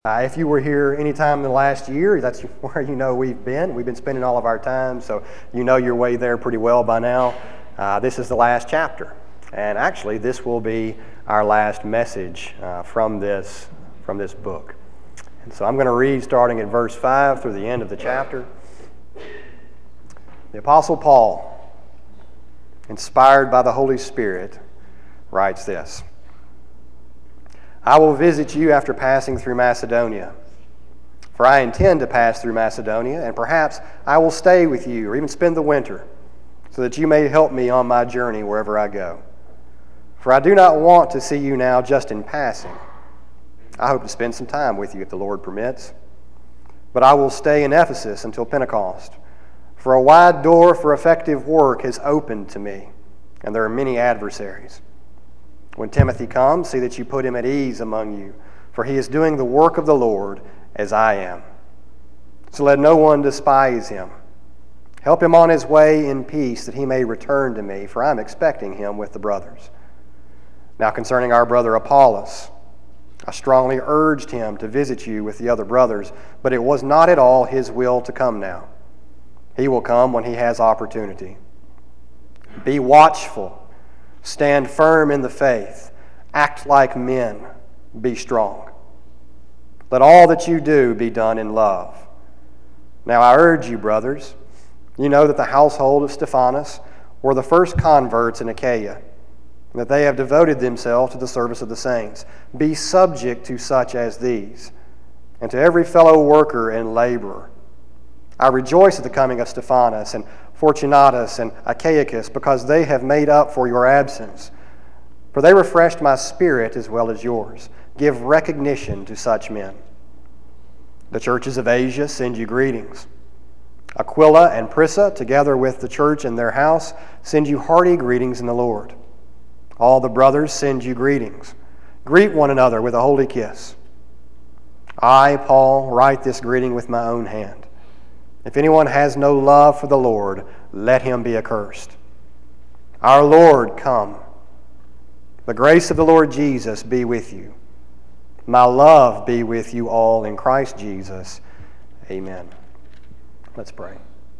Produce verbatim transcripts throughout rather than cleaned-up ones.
Uh, if you were here anytime in the last year, that's where you know we've been. We've been spending all of our time, so you know your way there pretty well by now. Uh, this is the last chapter, and actually this will be our last message uh, from this from this book. And so I'm going to read starting at verse five through the end of the chapter. The Apostle Paul, inspired by the Holy Spirit, writes this: I will visit you after passing through Macedonia, for I intend to pass through Macedonia, and perhaps I will stay with you or even spend the winter, so that you may help me on my journey wherever I go. For I do not want to see you now just in passing. I hope to spend some time with you if the Lord permits. But I will stay in Ephesus until Pentecost, for a wide door for effective work has opened to me, and there are many adversaries. When Timothy comes, see that you put him at ease among you, for he is doing the work of the Lord as I am. So let no one despise him. Help him on his way in peace, that he may return to me, for I am expecting him with the brothers. Now concerning our brother Apollos, I strongly urged him to visit you with the other brothers, but it was not at all his will to come now. He will come when he has opportunity. Be watchful. Stand firm in the faith. Act like men. Be strong. Let all that you do be done in love. Now I urge you, brothers, you know that the household of Stephanas were the first converts in Achaia, and that they have devoted themselves to the service of the saints. Be subject to such as these, and to every fellow worker and laborer. I rejoice at the coming of Stephanas and Fortunatus and Achaicus, because they have made up for your absence. For they refreshed my spirit as well as yours. Give recognition to such men. The churches of Asia send you greetings. Aquila and Prisca, together with the church in their house, send you hearty greetings in the Lord. All the brothers send you greetings. Greet one another with a holy kiss. I, Paul, write this greeting with my own hand. If anyone has no love for the Lord, let him be accursed. Our Lord, come. The grace of the Lord Jesus be with you. My love be with you all in Christ Jesus. Amen. Let's pray.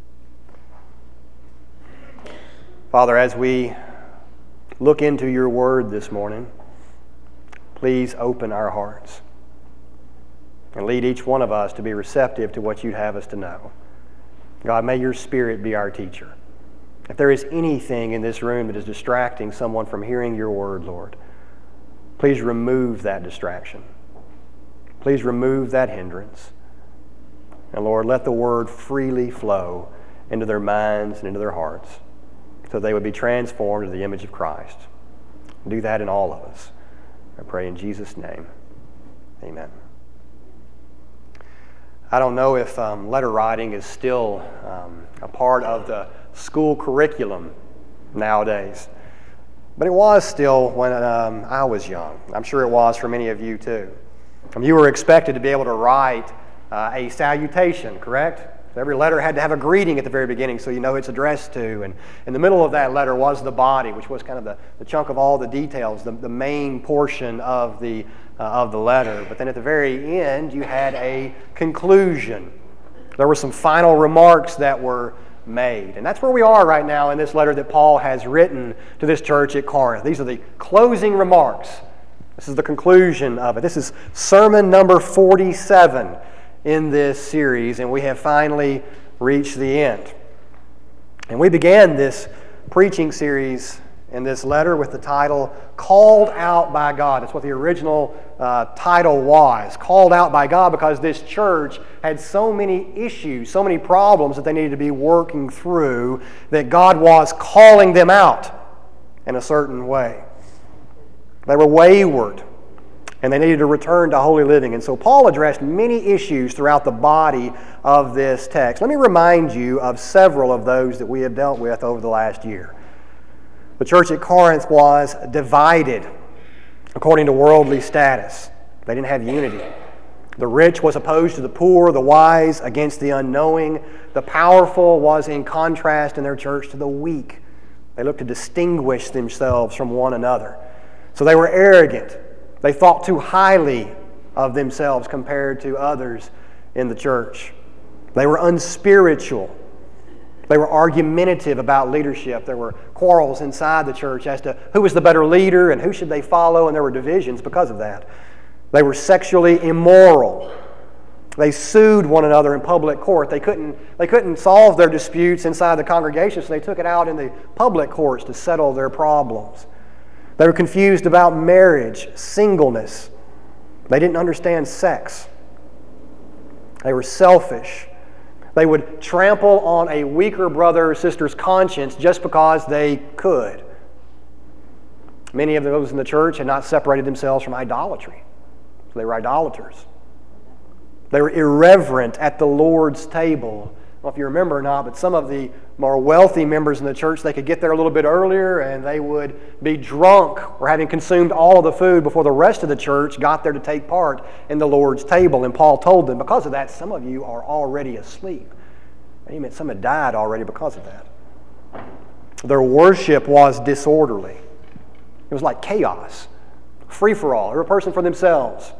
Father, as we look into your word this morning, please open our hearts and lead each one of us to be receptive to what you'd have us to know. God, may your Spirit be our teacher. If there is anything in this room that is distracting someone from hearing your word, Lord, please remove that distraction. Please remove that hindrance. And Lord, let the word freely flow into their minds and into their hearts, so they would be transformed into the image of Christ. Do that in all of us. I pray in Jesus' name. Amen. I don't know if um, letter writing is still um, a part of the school curriculum nowadays, but it was still when um, I was young. I'm sure it was for many of you too. Um, you were expected to be able to write uh, a salutation, correct? Every letter had to have a greeting at the very beginning, so you know it's addressed to. And in the middle of that letter was the body, which was kind of the, the chunk of all the details, the, the main portion of the uh, of the letter. But then at the very end, you had a conclusion. There were some final remarks that were made. And that's where we are right now in this letter that Paul has written to this church at Corinth. These are the closing remarks. This is the conclusion of it. This is sermon number forty-seven in this series, and we have finally reached the end. And we began this preaching series in this letter with the title, Called Out by God. That's what the original uh, title was, Called Out by God, because this church had so many issues, so many problems that they needed to be working through, that God was calling them out in a certain way. They were wayward, and they needed to return to holy living. And so Paul addressed many issues throughout the body of this text. Let me remind you of several of those that we have dealt with over the last year. The church at Corinth was divided according to worldly status. They didn't have unity. The rich was opposed to the poor, the wise against the unknowing. The powerful was in contrast in their church to the weak. They looked to distinguish themselves from one another. So they were arrogant. They thought too highly of themselves compared to others in the church. They were unspiritual. They were argumentative about leadership. There were quarrels inside the church as to who was the better leader and who should they follow, and there were divisions because of that. They were sexually immoral. They sued one another in public court. They couldn't, they couldn't solve their disputes inside the congregation, so they took it out in the public courts to settle their problems. They were confused about marriage, singleness. They didn't understand sex. They were selfish. They would trample on a weaker brother or sister's conscience just because they could. Many of those in the church had not separated themselves from idolatry, so they were idolaters. They were irreverent at the Lord's table. I don't know if you remember or not, but some of the more wealthy members in the church, they could get there a little bit earlier and they would be drunk or having consumed all of the food before the rest of the church got there to take part in the Lord's table. And Paul told them, because of that, some of you are already asleep. And he meant some had died already because of that. Their worship was disorderly. It was like chaos, free-for-all, every person for themselves.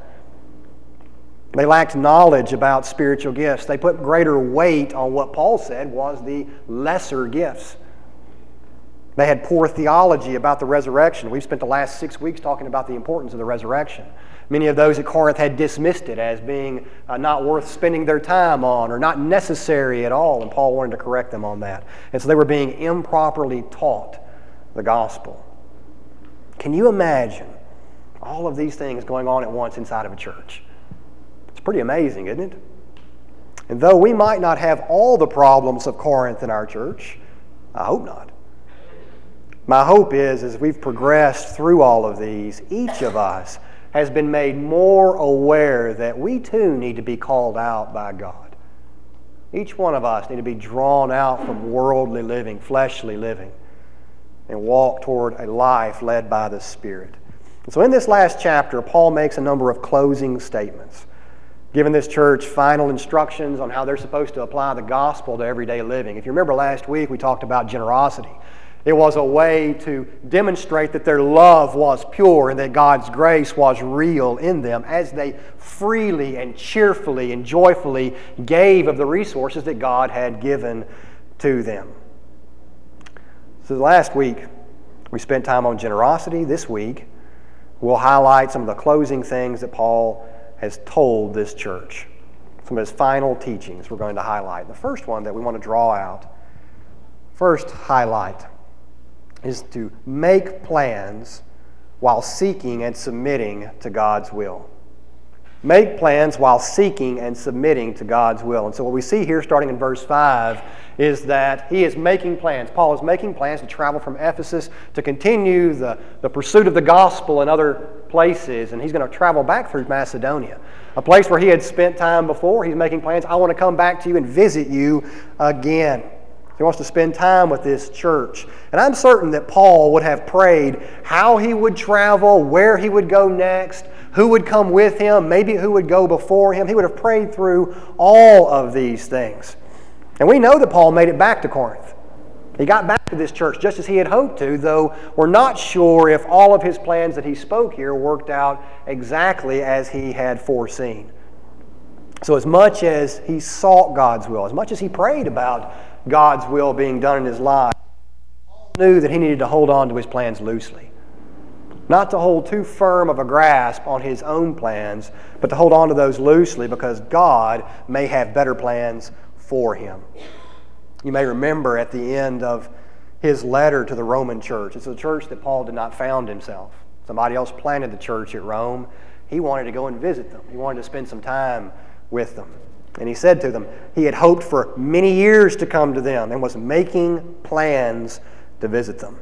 They lacked knowledge about spiritual gifts. They put greater weight on what Paul said was the lesser gifts. They had poor theology about the resurrection. We've spent the last six weeks talking about the importance of the resurrection. Many of those at Corinth had dismissed it as being uh, not worth spending their time on or not necessary at all, and Paul wanted to correct them on that. And so they were being improperly taught the gospel. Can you imagine all of these things going on at once inside of a church? Pretty amazing, isn't it? And though we might not have all the problems of Corinth in our church, I hope not. My hope is, as we've progressed through all of these, each of us has been made more aware that we too need to be called out by God. Each one of us need to be drawn out from worldly living, fleshly living, and walk toward a life led by the Spirit. And so in this last chapter, Paul makes a number of closing statements, giving this church final instructions on how they're supposed to apply the gospel to everyday living. If you remember last week, we talked about generosity. It was a way to demonstrate that their love was pure and that God's grace was real in them as they freely and cheerfully and joyfully gave of the resources that God had given to them. So last week, we spent time on generosity. This week, we'll highlight some of the closing things that Paul has told this church. Some of his final teachings we're going to highlight. The first one that we want to draw out, first highlight, is to make plans while seeking and submitting to God's will. Make plans while seeking and submitting to God's will. And so what we see here starting in verse five is that he is making plans. Paul is making plans to travel from Ephesus to continue the, the pursuit of the gospel in other places. And he's going to travel back through Macedonia, a place where he had spent time before. He's making plans. I want to come back to you and visit you again. He wants to spend time with this church. And I'm certain that Paul would have prayed how he would travel, where he would go next, who would come with him, maybe who would go before him. He would have prayed through all of these things. And we know that Paul made it back to Corinth. He got back to this church just as he had hoped to, though we're not sure if all of his plans that he spoke here worked out exactly as he had foreseen. So as much as he sought God's will, as much as he prayed about God's will being done in his life, Paul knew that he needed to hold on to his plans loosely. Not to hold too firm of a grasp on his own plans, but to hold on to those loosely because God may have better plans for him. You may remember at the end of his letter to the Roman church, it's a church that Paul did not found himself. Somebody else planted the church at Rome. He wanted to go and visit them. He wanted to spend some time with them. And he said to them, he had hoped for many years to come to them and was making plans to visit them.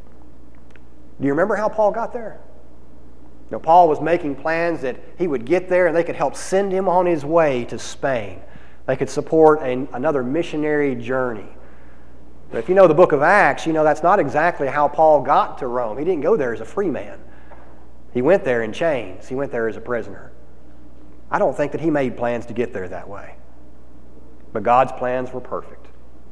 Do you remember how Paul got there? You know, Paul was making plans that he would get there and they could help send him on his way to Spain. They could support a, another missionary journey. But if you know the book of Acts, you know that's not exactly how Paul got to Rome. He didn't go there as a free man. He went there in chains. He went there as a prisoner. I don't think that he made plans to get there that way. But God's plans were perfect.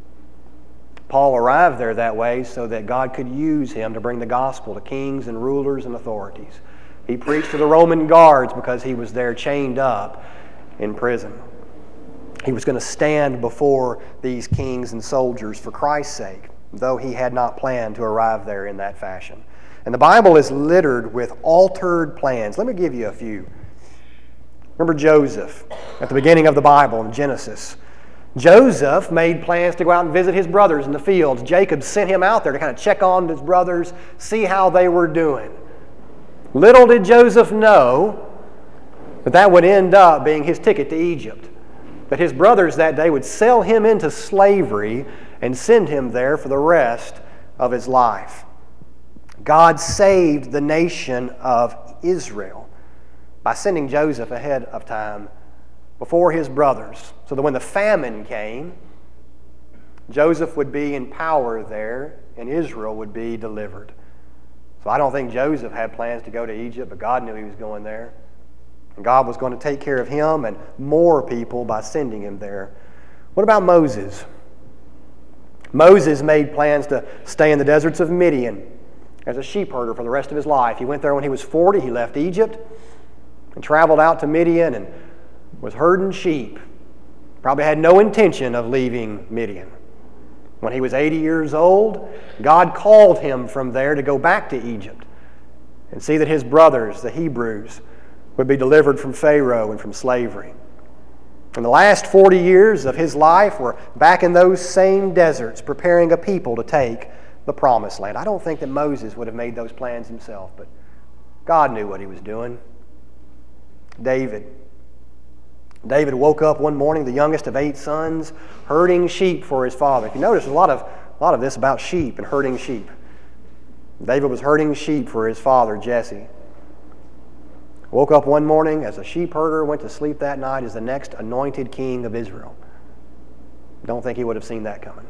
Paul arrived there that way so that God could use him to bring the gospel to kings and rulers and authorities, He preached to the Roman guards because he was there chained up in prison. He was going to stand before these kings and soldiers for Christ's sake, though he had not planned to arrive there in that fashion. And the Bible is littered with altered plans. Let me give you a few. Remember Joseph at the beginning of the Bible in Genesis. Joseph made plans to go out and visit his brothers in the fields. Jacob sent him out there to kind of check on his brothers, see how they were doing. Little did Joseph know that that would end up being his ticket to Egypt. That his brothers that day would sell him into slavery and send him there for the rest of his life. God saved the nation of Israel by sending Joseph ahead of time before his brothers, so that when the famine came, Joseph would be in power there and Israel would be delivered. So I don't think Joseph had plans to go to Egypt, but God knew he was going there. And God was going to take care of him and more people by sending him there. What about Moses? Moses made plans to stay in the deserts of Midian as a sheep herder for the rest of his life. He went there when he was forty. He left Egypt and traveled out to Midian and was herding sheep. Probably had no intention of leaving Midian. When he was eighty years old, God called him from there to go back to Egypt and see that his brothers, the Hebrews, would be delivered from Pharaoh and from slavery. And the last forty years of his life were back in those same deserts, preparing a people to take the Promised Land. I don't think that Moses would have made those plans himself, but God knew what he was doing. David. David woke up one morning, the youngest of eight sons, herding sheep for his father. If you notice, there's a lot of, a lot of this about sheep and herding sheep. David was herding sheep for his father, Jesse. Woke up one morning as a sheep herder, went to sleep that night as the next anointed king of Israel. Don't think he would have seen that coming.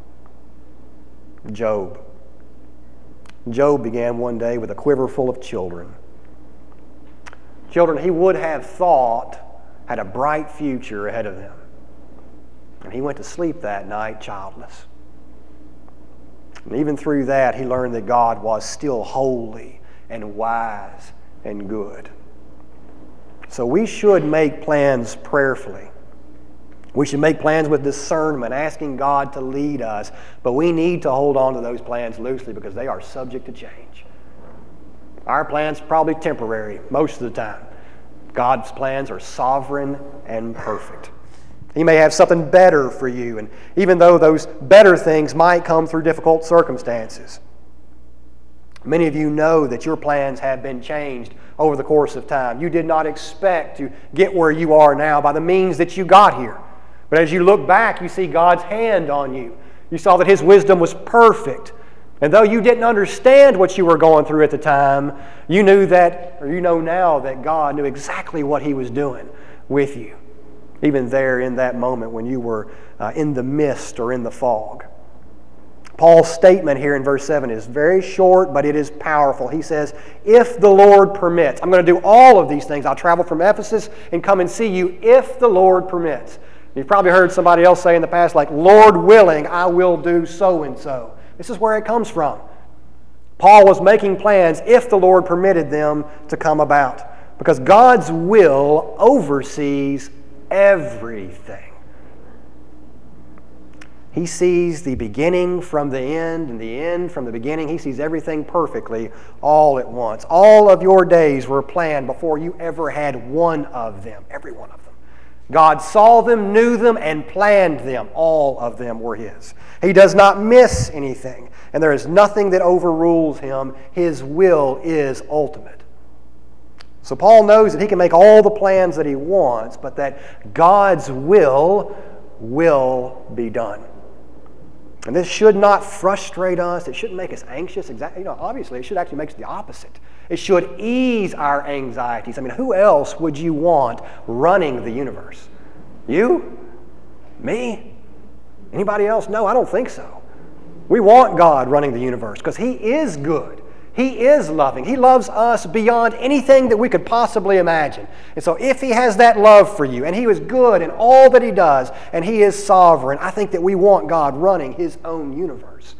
Job. Job began one day with a quiver full of children. Children he would have thought had a bright future ahead of them. And he went to sleep that night childless. And even through that, he learned that God was still holy and wise and good. So we should make plans prayerfully. We should make plans with discernment, asking God to lead us. But we need to hold on to those plans loosely because they are subject to change. Our plans are probably temporary most of the time. God's plans are sovereign and perfect. He may have something better for you, and even though those better things might come through difficult circumstances. Many of you know that your plans have been changed over the course of time. You did not expect to get where you are now by the means that you got here. But as you look back, you see God's hand on you. You saw that His wisdom was perfect. And though you didn't understand what you were going through at the time, you knew that, or you know now that God knew exactly what He was doing with you, even there in that moment when you were uh, in the mist or in the fog. Paul's statement here in verse seven is very short, but it is powerful. He says, if the Lord permits, I'm going to do all of these things. I'll travel from Ephesus and come and see you if the Lord permits. You've probably heard somebody else say in the past, like, Lord willing, I will do so and so. This is where it comes from. Paul was making plans if the Lord permitted them to come about, because God's will oversees everything. He sees the beginning from the end and the end from the beginning. He sees everything perfectly all at once. All of your days were planned before you ever had one of them, every one of them. God saw them, knew them, and planned them. All of them were His. He does not miss anything, and there is nothing that overrules Him. His will is ultimate. So Paul knows that he can make all the plans that he wants, but that God's will will be done. And this should not frustrate us. It shouldn't make us anxious. Exactly, you know, obviously, it should actually make us the opposite. It should ease our anxieties. I mean, who else would you want running the universe? You? Me? Anybody else? No, I don't think so. We want God running the universe because He is good. He is loving. He loves us beyond anything that we could possibly imagine. And so if He has that love for you, and He is good in all that He does, and He is sovereign, I think that we want God running His own universe.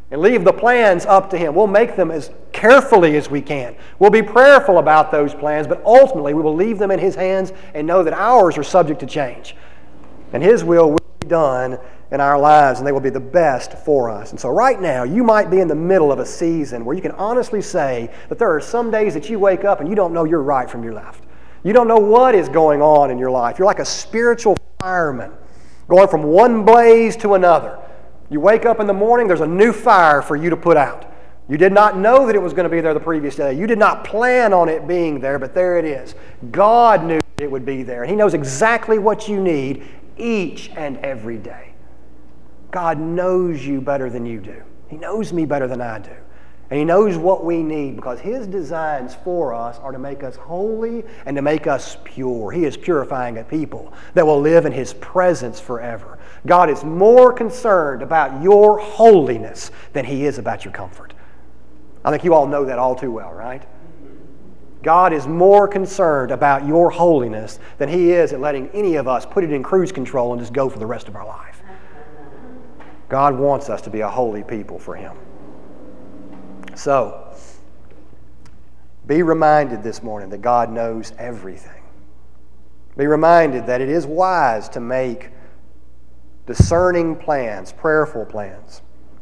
and leave the plans up to Him. We'll make them as carefully as we can. We'll be prayerful about those plans, but ultimately we will leave them in His hands and know that ours are subject to change. And His will will be done in our lives, and they will be the best for us. And so right now, you might be in the middle of a season where you can honestly say that there are some days that you wake up and you don't know your right from your left. You don't know what is going on in your life. You're like a spiritual fireman going from one blaze to another. You wake up in the morning, there's a new fire for you to put out. You did not know that it was going to be there the previous day. You did not plan on it being there, but there it is. God knew it would be there, and He knows exactly what you need each and every day. God knows you better than you do. He knows me better than I do. And He knows what we need because His designs for us are to make us holy and to make us pure. He is purifying a people that will live in His presence forever. God is more concerned about your holiness than He is about your comfort. I think you all know that all too well, right? God is more concerned about your holiness than He is at letting any of us put it in cruise control and just go for the rest of our life. God wants us to be a holy people for Him. So, be reminded this morning that God knows everything. Be reminded that it is wise to make discerning plans, prayerful plans,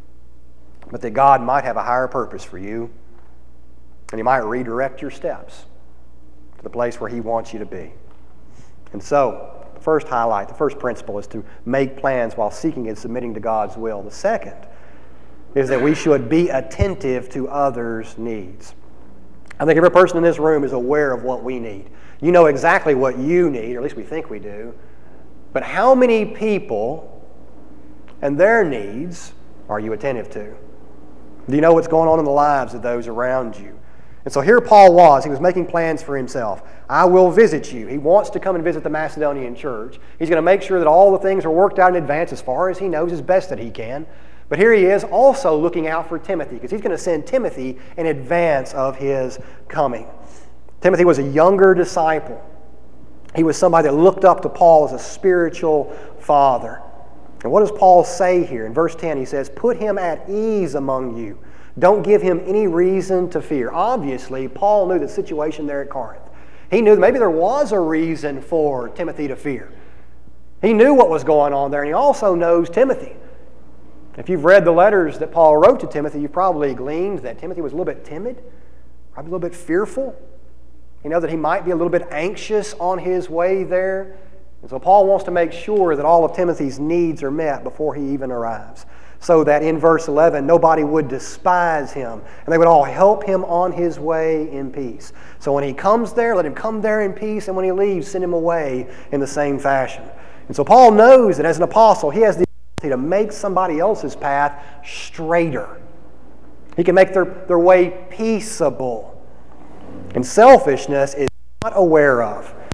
but that God might have a higher purpose for you, and He might redirect your steps to the place where He wants you to be. And so, the first highlight, the first principle is to make plans while seeking and submitting to God's will. The second is that we should be attentive to others' needs. I think every person in this room is aware of what we need. You know exactly what you need, or at least we think we do. But how many people and their needs are you attentive to? Do you know what's going on in the lives of those around you? And so here Paul was. He was making plans for himself. I will visit you. He wants to come and visit the Macedonian church. He's going to make sure that all the things are worked out in advance as far as he knows, as best that he can. But here he is also looking out for Timothy because he's going to send Timothy in advance of his coming. Timothy was a younger disciple. He was somebody that looked up to Paul as a spiritual father. And what does Paul say here? In verse ten, he says, "Put him at ease among you. Don't give him any reason to fear." Obviously, Paul knew the situation there at Corinth. He knew that maybe there was a reason for Timothy to fear. He knew what was going on there, and he also knows Timothy. If you've read the letters that Paul wrote to Timothy, you've probably gleaned that Timothy was a little bit timid, probably a little bit fearful. You know that he might be a little bit anxious on his way there. And so Paul wants to make sure that all of Timothy's needs are met before he even arrives, so that in verse eleven, nobody would despise him, and they would all help him on his way in peace. So when he comes there, let him come there in peace, and when he leaves, send him away in the same fashion. And so Paul knows that as an apostle, he has the to make somebody else's path straighter. He can make their, their way peaceable. And selfishness is not aware of what's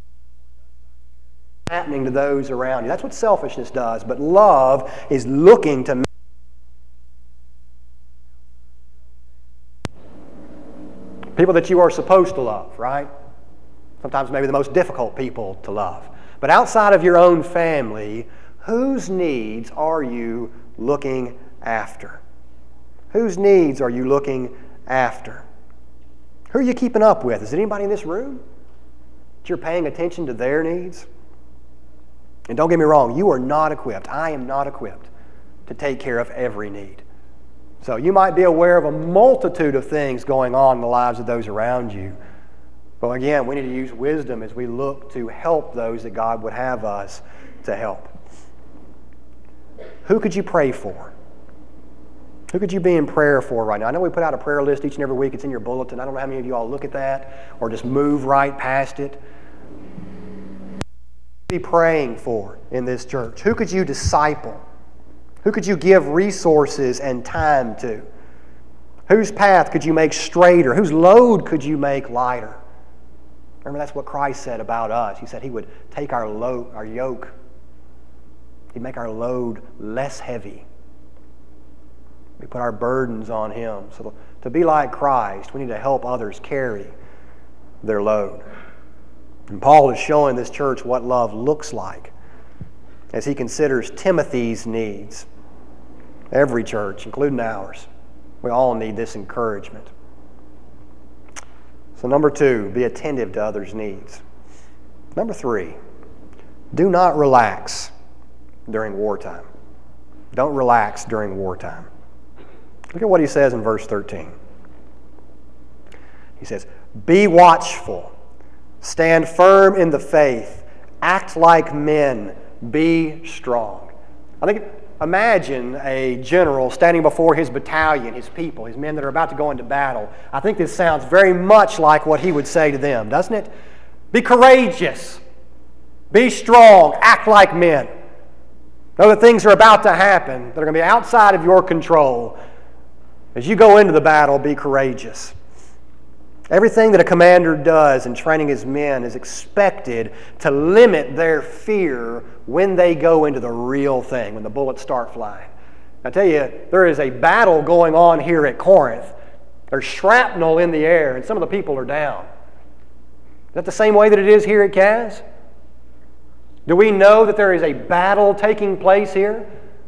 happening to those around you. That's what selfishness does. But love is looking to make people that you are supposed to love, right? Sometimes maybe the most difficult people to love. But outside of your own family, whose needs are you looking after? Whose needs are you looking after? Who are you keeping up with? Is it anybody in this room that you're paying attention to their needs? And don't get me wrong, you are not equipped. I am not equipped to take care of every need. So you might be aware of a multitude of things going on in the lives of those around you. But again, we need to use wisdom as we look to help those that God would have us to help. Who could you pray for? Who could you be in prayer for right now? I know we put out a prayer list each and every week. It's in your bulletin. I don't know how many of you all look at that or just move right past it. Be praying for in this church. Who could you disciple? Who could you give resources and time to? Whose path could you make straighter? Whose load could you make lighter? Remember, that's what Christ said about us. He said He would take our load, our yoke. He'd make our load less heavy. We put our burdens on Him. So to be like Christ, we need to help others carry their load. And Paul is showing this church what love looks like as he considers Timothy's needs. Every church, including ours, We all need this encouragement. So number two, be attentive to others' needs. Number three, do not relax during wartime. Don't relax during wartime. Look at what he says in verse thirteen. He says, be watchful, stand firm in the faith, act like men, be strong. I think, imagine a general standing before his battalion, his people, his men that are about to go into battle. I think this sounds very much like what he would say to them, doesn't it? Be courageous, be strong, act like men. Know that things are about to happen that are going to be outside of your control. As you go into the battle, be courageous. Everything that a commander does in training his men is expected to limit their fear when they go into the real thing, when the bullets start flying. I tell you, there is a battle going on here at Corinth. There's shrapnel in the air, and some of the people are down. Is that the same way that it is here at Kaz? Do we know that there is a battle taking place here?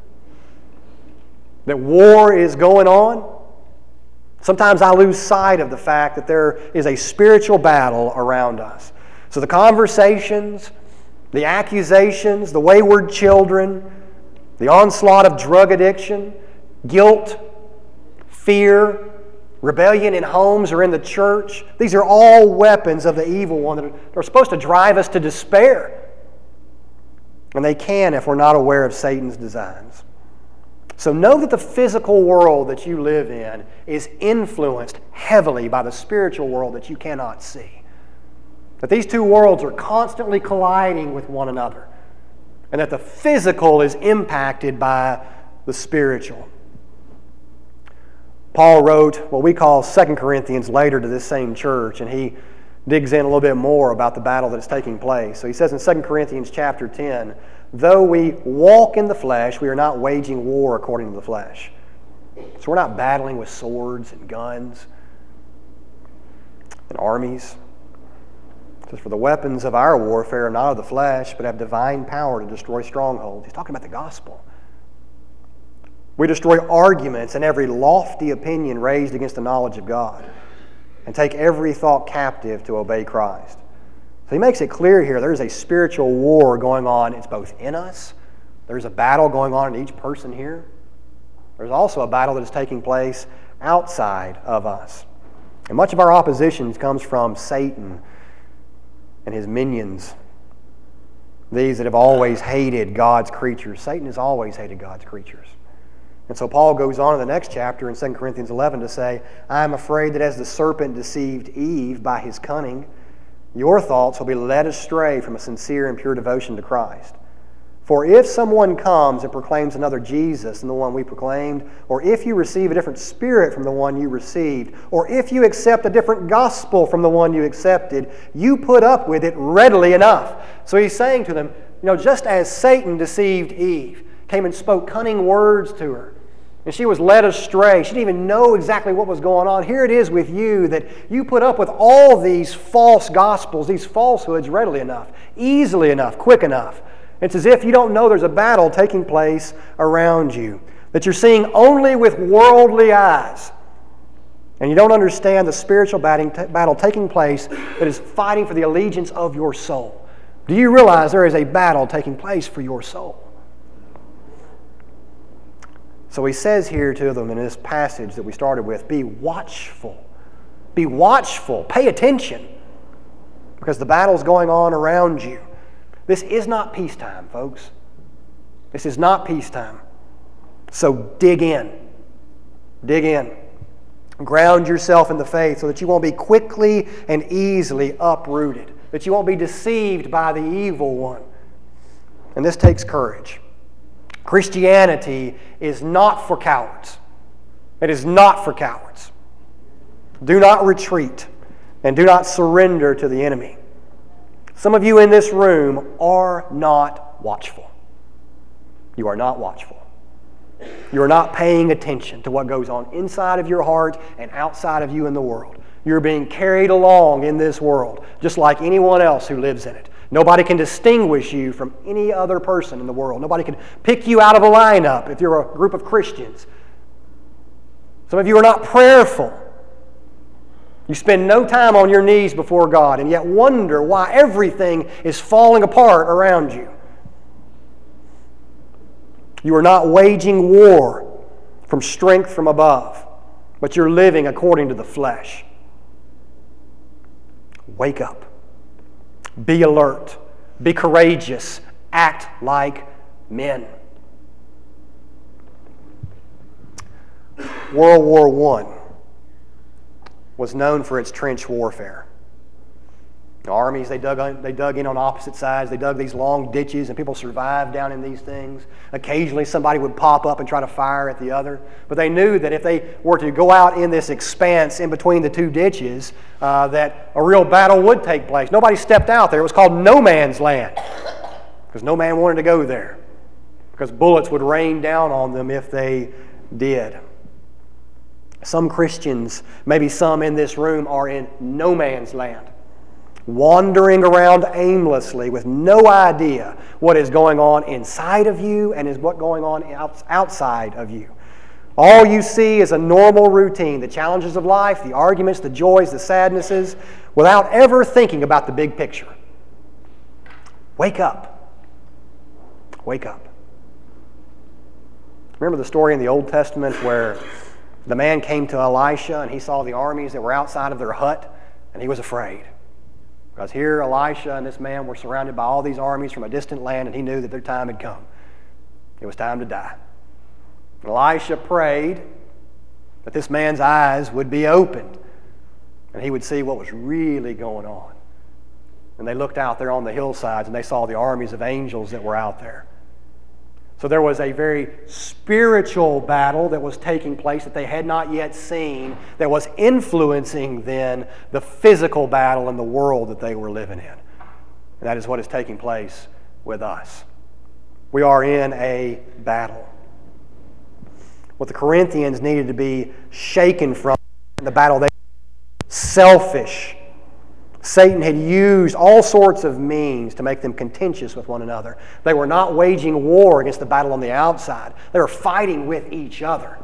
That war is going on? Sometimes I lose sight of the fact that there is a spiritual battle around us. So the conversations, the accusations, the wayward children, the onslaught of drug addiction, guilt, fear, rebellion in homes or in the church, these are all weapons of the evil one that are supposed to drive us to despair. And they can if we're not aware of Satan's designs. So know that the physical world that you live in is influenced heavily by the spiritual world that you cannot see. That these two worlds are constantly colliding with one another. And that the physical is impacted by the spiritual. Paul wrote what we call Second Corinthians later to this same church, and he digs in a little bit more about the battle that is taking place. So he says in Second Corinthians chapter ten, though we walk in the flesh, we are not waging war according to the flesh. So we're not battling with swords and guns and armies. It says, for the weapons of our warfare are not of the flesh, but have divine power to destroy strongholds. He's talking about the gospel. We destroy arguments and every lofty opinion raised against the knowledge of God, and take every thought captive to obey Christ. So he makes it clear here there is a spiritual war going on. It's both in us. There's a battle going on in each person here. There's also a battle that is taking place outside of us. And much of our opposition comes from Satan and his minions. These that have always hated God's creatures. Satan has always hated God's creatures. And so Paul goes on in the next chapter in Second Corinthians eleven to say, I am afraid that as the serpent deceived Eve by his cunning, your thoughts will be led astray from a sincere and pure devotion to Christ. For if someone comes and proclaims another Jesus than the one we proclaimed, or if you receive a different spirit from the one you received, or if you accept a different gospel from the one you accepted, you put up with it readily enough. So he's saying to them, you know, just as Satan deceived Eve, came and spoke cunning words to her, and she was led astray. She didn't even know exactly what was going on. Here it is with you that you put up with all these false gospels, these falsehoods readily enough, easily enough, quick enough. It's as if you don't know there's a battle taking place around you, that you're seeing only with worldly eyes, and you don't understand the spiritual battle taking place that is fighting for the allegiance of your soul. Do you realize there is a battle taking place for your soul? So he says here to them in this passage that we started with, be watchful. Be watchful. Pay attention. Because the battle's going on around you. This is not peacetime, folks. This is not peacetime. So dig in. Dig in. Ground yourself in the faith so that you won't be quickly and easily uprooted. That you won't be deceived by the evil one. And this takes courage. Christianity is not for cowards. It is not for cowards. Do not retreat and do not surrender to the enemy. Some of you in this room are not watchful. You are not watchful. You are not paying attention to what goes on inside of your heart and outside of you in the world. You're being carried along in this world, just like anyone else who lives in it. Nobody can distinguish you from any other person in the world. Nobody can pick you out of a lineup if you're a group of Christians. Some of you are not prayerful. You spend no time on your knees before God and yet wonder why everything is falling apart around you. You are not waging war from strength from above, but you're living according to the flesh. Wake up. Be alert. Be courageous. Act like men. World War One was known for its trench warfare. The armies, they dug, on, they dug in on opposite sides. They dug these long ditches, and people survived down in these things. Occasionally, somebody would pop up and try to fire at the other. But they knew that if they were to go out in this expanse in between the two ditches, uh, that a real battle would take place. Nobody stepped out there. It was called no man's land, because no man wanted to go there, because bullets would rain down on them if they did. Some Christians, maybe some in this room, are in no man's land, wandering around aimlessly with no idea what is going on inside of you and is what going on outside of you. All you see is a normal routine, the challenges of life, the arguments, the joys, the sadnesses, without ever thinking about the big picture. Wake up. Wake up. Remember the story in the Old Testament where the man came to Elisha and he saw the armies that were outside of their hut, and he was afraid. Because here Elisha and this man were surrounded by all these armies from a distant land, and he knew that their time had come. It was time to die. And Elisha prayed that this man's eyes would be opened and he would see what was really going on. And they looked out there on the hillsides and they saw the armies of angels that were out there. So there was a very spiritual battle that was taking place that they had not yet seen, that was influencing then the physical battle in the world that they were living in. And that is what is taking place with us. We are in a battle. What the Corinthians needed to be shaken from in the battle, they were selfish. Satan had used all sorts of means to make them contentious with one another. They were not waging war against the battle on the outside. They were fighting with each other.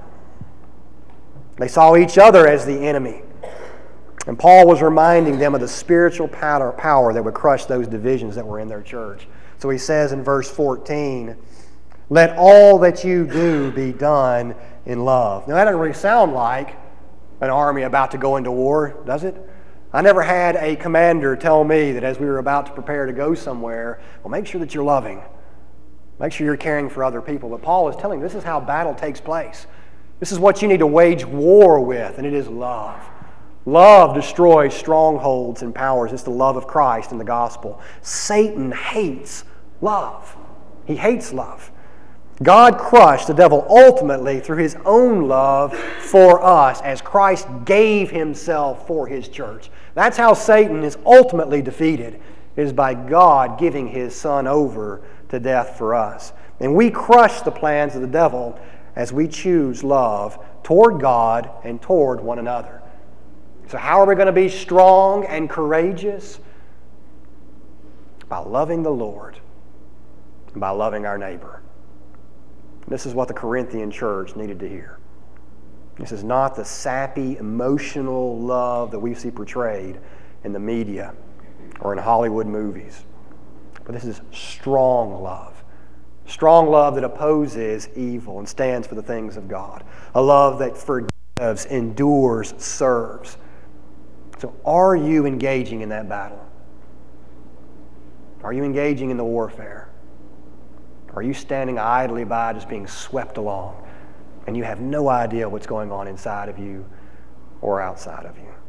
They saw each other as the enemy. And Paul was reminding them of the spiritual power, power that would crush those divisions that were in their church. So he says in verse fourteen, "Let all that you do be done in love." Now that doesn't really sound like an army about to go into war, does it? I never had a commander tell me that as we were about to prepare to go somewhere, well, make sure that you're loving. Make sure you're caring for other people. But Paul is telling this is how battle takes place. This is what you need to wage war with, and it is love. Love destroys strongholds and powers. It's the love of Christ and the gospel. Satan hates love. He hates love. God crushed the devil ultimately through His own love for us as Christ gave Himself for His church. That's how Satan is ultimately defeated. It is by God giving His Son over to death for us. And we crush the plans of the devil as we choose love toward God and toward one another. So how are we going to be strong and courageous? By loving the Lord and by loving our neighbor. This is what the Corinthian church needed to hear. This is not the sappy, emotional love that we see portrayed in the media or in Hollywood movies. But this is strong love. Strong love that opposes evil and stands for the things of God. A love that forgives, endures, serves. So are you engaging in that battle? Are you engaging in the warfare? Are you standing idly by just being swept along and you have no idea what's going on inside of you or outside of you?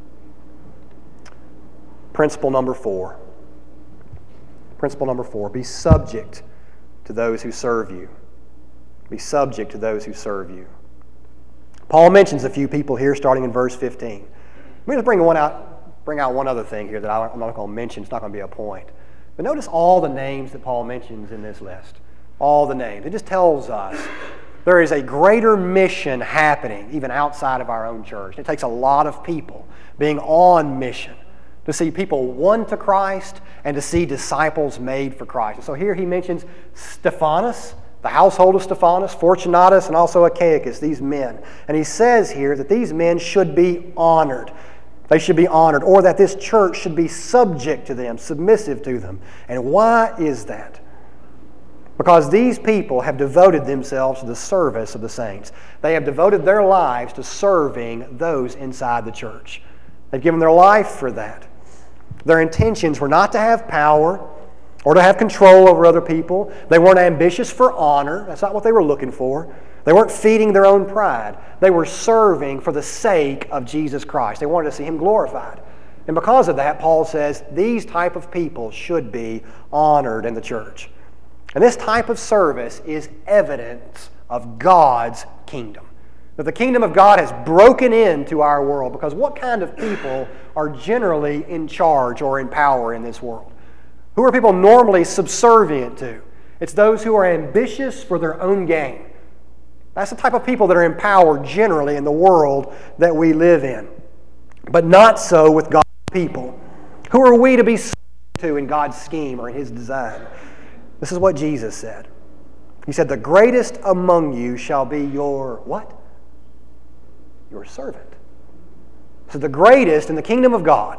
Principle number four. Principle number four, be subject to those who serve you. Be subject to those who serve you. Paul mentions a few people here starting in verse fifteen. Let me just bring, one out, bring out one other thing here that I'm not going to mention. It's not going to be a point. But notice all the names that Paul mentions in this list. All the names. It just tells us there is a greater mission happening even outside of our own church. It takes a lot of people being on mission to see people won to Christ and to see disciples made for Christ. And so here he mentions Stephanas, the household of Stephanus, Fortunatus, and also Achaicus, these men. And he says here that these men should be honored. They should be honored, or that this church should be subject to them, submissive to them. And why is that? Because these people have devoted themselves to the service of the saints. They have devoted their lives to serving those inside the church. They've given their life for that. Their intentions were not to have power or to have control over other people. They weren't ambitious for honor. That's not what they were looking for. They weren't feeding their own pride. They were serving for the sake of Jesus Christ. They wanted to see Him glorified. And because of that, Paul says these type of people should be honored in the church. And this type of service is evidence of God's kingdom. That the kingdom of God has broken into our world, because what kind of people are generally in charge or in power in this world? Who are people normally subservient to? It's those who are ambitious for their own gain. That's the type of people that are in power generally in the world that we live in. But not so with God's people. Who are we to be subject to in God's scheme or in His design? This is what Jesus said. He said, the greatest among you shall be your what? Your servant. So the greatest in the kingdom of God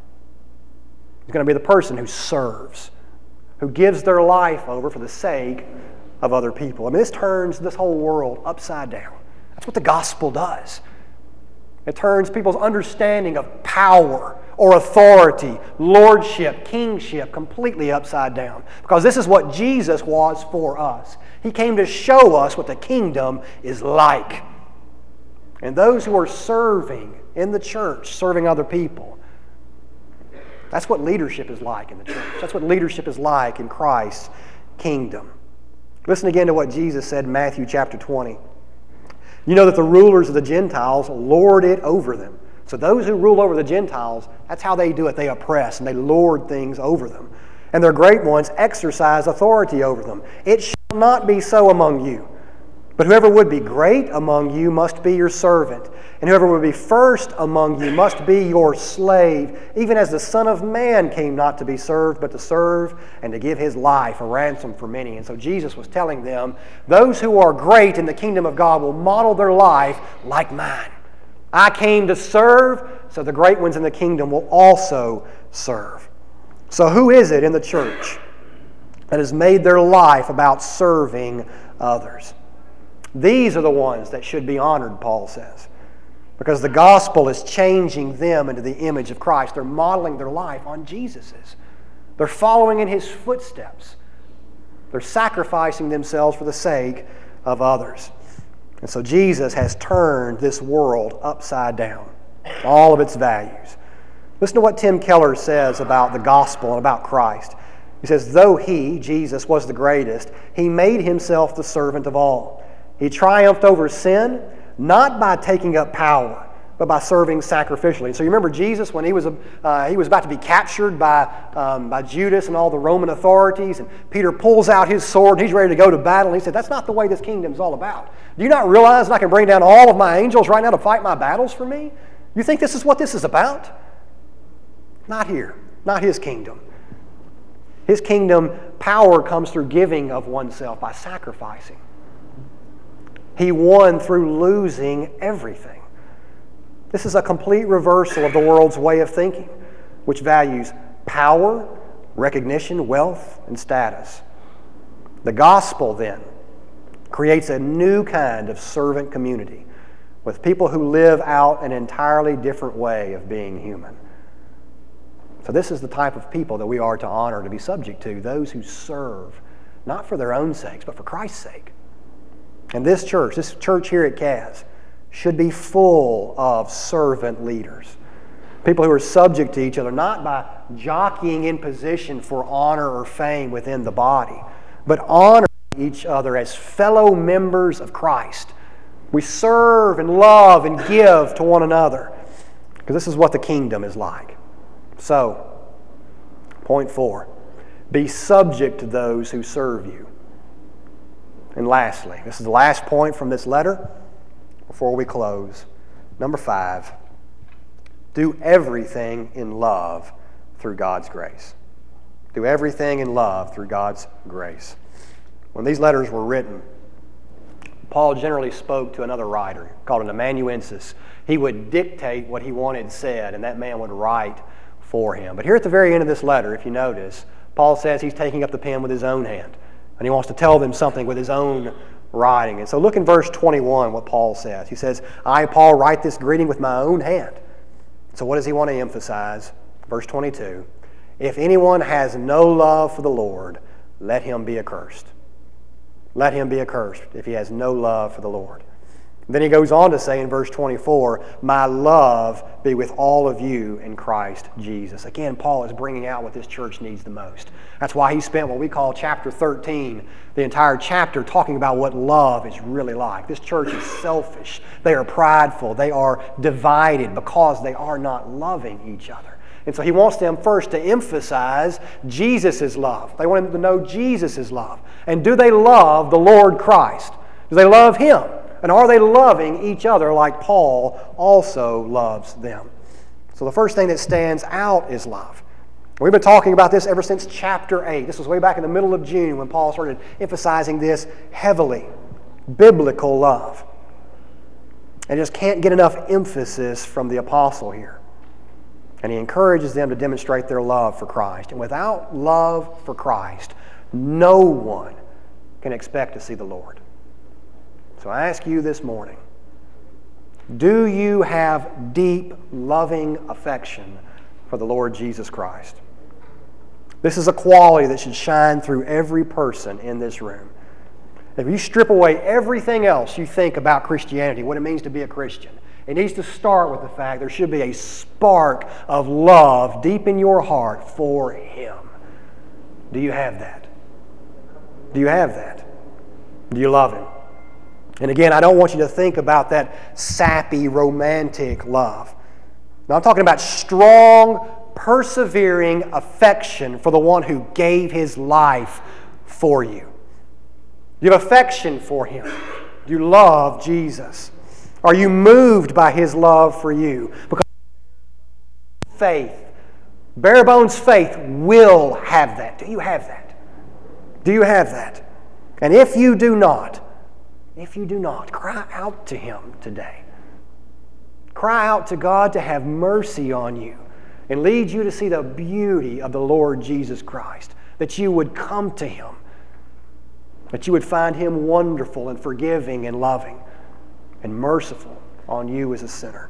is going to be the person who serves, who gives their life over for the sake of other people. I mean, this turns this whole world upside down. That's what the gospel does. It turns people's understanding of power or authority, lordship, kingship completely upside down. Because this is what Jesus was for us. He came to show us what the kingdom is like. And those who are serving in the church, serving other people, that's what leadership is like in the church. That's what leadership is like in Christ's kingdom. Listen again to what Jesus said in Matthew chapter twenty. You know that the rulers of the Gentiles lord it over them. So those who rule over the Gentiles, that's how they do it. They oppress and they lord things over them. And their great ones exercise authority over them. It shall not be so among you. But whoever would be great among you must be your servant. And whoever would be first among you must be your slave, even as the Son of Man came not to be served, but to serve and to give His life a ransom for many. And so Jesus was telling them, those who are great in the kingdom of God will model their life like mine. I came to serve, so the great ones in the kingdom will also serve. So who is it in the church that has made their life about serving others? These are the ones that should be honored, Paul says, because the gospel is changing them into the image of Christ. They're modeling their life on Jesus's. They're following in His footsteps. They're sacrificing themselves for the sake of others. And so Jesus has turned this world upside down, all of its values. Listen to what Tim Keller says about the gospel and about Christ. He says, though He, Jesus, was the greatest, He made Himself the servant of all. He triumphed over sin, not by taking up power, but by serving sacrificially. So you remember Jesus when he was uh, he was about to be captured by um, by Judas and all the Roman authorities, and Peter pulls out his sword and he's ready to go to battle. And he said, "That's not the way this kingdom's all about. Do you not realize that I can bring down all of my angels right now to fight my battles for me? You think this is what this is about? Not here. Not His kingdom. His kingdom power comes through giving of oneself by sacrificing. He won through losing everything. This is a complete reversal of the world's way of thinking, which values power, recognition, wealth, and status. The gospel, then, creates a new kind of servant community with people who live out an entirely different way of being human. So this is the type of people that we are to honor, to be subject to, those who serve, not for their own sakes, but for Christ's sake. And this church, this church here at Kaz, should be full of servant leaders. People who are subject to each other, not by jockeying in position for honor or fame within the body, but honoring each other as fellow members of Christ. We serve and love and give to one another, because this is what the kingdom is like. So, point four, be subject to those who serve you. And lastly, this is the last point from this letter before we close. Number five, do everything in love through God's grace. Do everything in love through God's grace. When these letters were written, Paul generally spoke to another writer called an amanuensis. He would dictate what he wanted said, and that man would write for him. But here at the very end of this letter, if you notice, Paul says he's taking up the pen with his own hand, and he wants to tell them something with his own writing. And so look in verse twenty-one what Paul says. He says, I, Paul, write this greeting with my own hand. So what does he want to emphasize? Verse twenty-two, if anyone has no love for the Lord, let him be accursed. Let him be accursed if he has no love for the Lord. Then he goes on to say in verse twenty-four, my love be with all of you in Christ Jesus. Again, Paul is bringing out what this church needs the most. That's why he spent what we call chapter thirteen, the entire chapter, talking about what love is really like. This church is selfish. They are prideful. They are divided because they are not loving each other. And so he wants them first to emphasize Jesus' love. They want them to know Jesus' love. And do they love the Lord Christ? Do they love Him? And are they loving each other like Paul also loves them? So the first thing that stands out is love. We've been talking about this ever since chapter eight. This was way back in the middle of June when Paul started emphasizing this heavily. Biblical love. And just can't get enough emphasis from the apostle here. And he encourages them to demonstrate their love for Christ. And without love for Christ, no one can expect to see the Lord. So I ask you this morning, do you have deep, loving affection for the Lord Jesus Christ? This is a quality that should shine through every person in this room. If you strip away everything else you think about Christianity, what it means to be a Christian, it needs to start with the fact there should be a spark of love deep in your heart for Him. Do you have that? Do you have that? Do you love Him? And again, I don't want you to think about that sappy, romantic love. No, I'm talking about strong, persevering affection for the one who gave His life for you. You have affection for Him. You love Jesus. Are you moved by His love for you? Because faith, bare bones faith will have that. Do you have that? Do you have that? And if you do not, if you do not, cry out to Him today. Cry out to God to have mercy on you and lead you to see the beauty of the Lord Jesus Christ, that you would come to Him, that you would find Him wonderful and forgiving and loving and merciful on you as a sinner.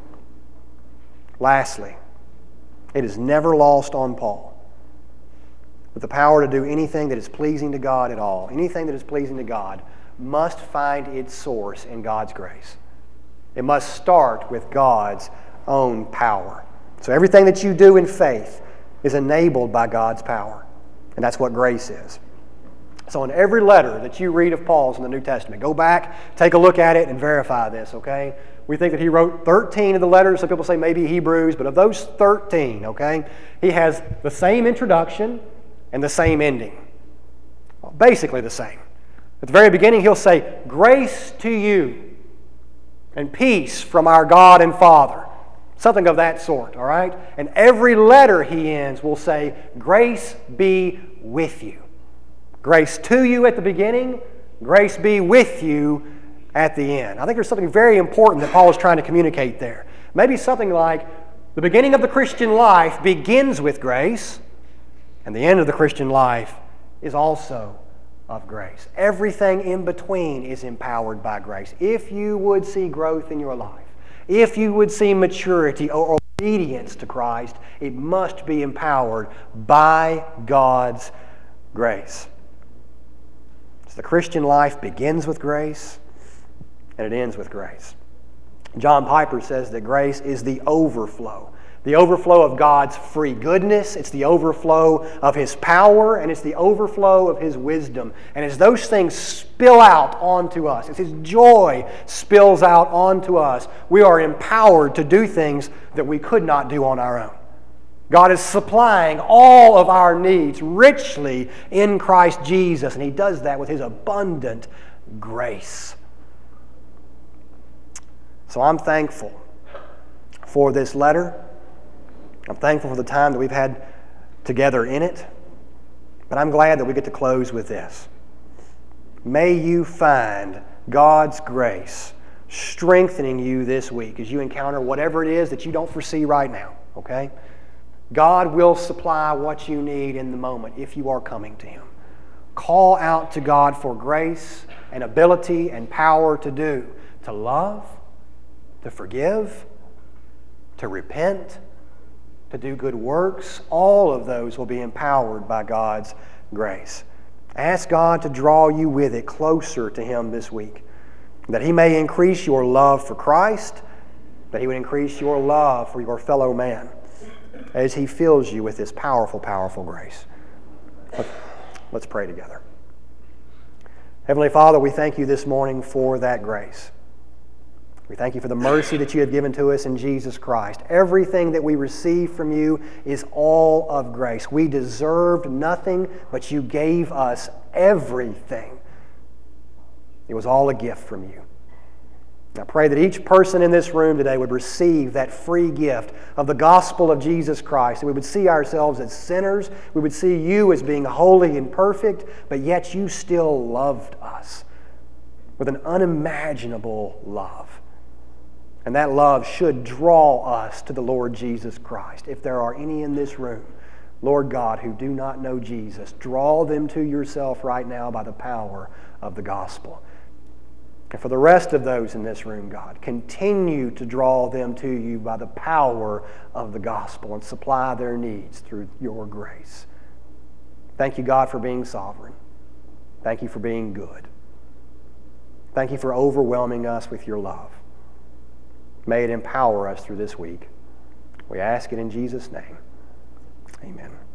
Lastly, it is never lost on Paul that the power to do anything that is pleasing to God at all, anything that is pleasing to God, must find its source in God's grace. It must start with God's own power. So everything that you do in faith is enabled by God's power. And that's what grace is. So in every letter that you read of Paul's in the New Testament, go back, take a look at it, and verify this, okay? We think that he wrote thirteen of the letters. Some people say maybe Hebrews, but of those thirteen, okay, he has the same introduction and the same ending. Well, basically the same. At the very beginning, he'll say, grace to you and peace from our God and Father. Something of that sort, all right? And every letter he ends will say, grace be with you. Grace to you at the beginning, grace be with you at the end. I think there's something very important that Paul is trying to communicate there. Maybe something like, the beginning of the Christian life begins with grace, and the end of the Christian life is also of grace. Everything in between is empowered by grace. If you would see growth in your life, if you would see maturity or obedience to Christ, it must be empowered by God's grace. So the Christian life begins with grace and it ends with grace. John Piper says that grace is the overflow. The overflow of God's free goodness, it's the overflow of His power, and it's the overflow of His wisdom. And as those things spill out onto us, as His joy spills out onto us, we are empowered to do things that we could not do on our own. God is supplying all of our needs richly in Christ Jesus, and He does that with His abundant grace. So I'm thankful for this letter. I'm thankful for the time that we've had together in it. But I'm glad that we get to close with this. may you find God's grace strengthening you this week as you encounter whatever it is that you don't foresee right now, okay? God will supply what you need in the moment if you are coming to Him. Call out to God for grace and ability and power to do, to love, to forgive, to repent, to do good works. All of those will be empowered by God's grace. Ask God to draw you with it closer to Him this week, that He may increase your love for Christ, that He would increase your love for your fellow man as He fills you with His powerful, powerful grace. Let's pray together. Heavenly Father, we thank You this morning for that grace. We thank You for the mercy that You have given to us in Jesus Christ. Everything that we receive from You is all of grace. We deserved nothing, but You gave us everything. It was all a gift from You. I pray that each person in this room today would receive that free gift of the gospel of Jesus Christ. And we would see ourselves as sinners. We would see You as being holy and perfect, but yet You still loved us with an unimaginable love. And that love should draw us to the Lord Jesus Christ. If there are any in this room, Lord God, who do not know Jesus, draw them to Yourself right now by the power of the gospel. And for the rest of those in this room, God, continue to draw them to You by the power of the gospel and supply their needs through Your grace. Thank You, God, for being sovereign. Thank You for being good. Thank You for overwhelming us with Your love. May it empower us through this week. We ask it in Jesus' name. Amen.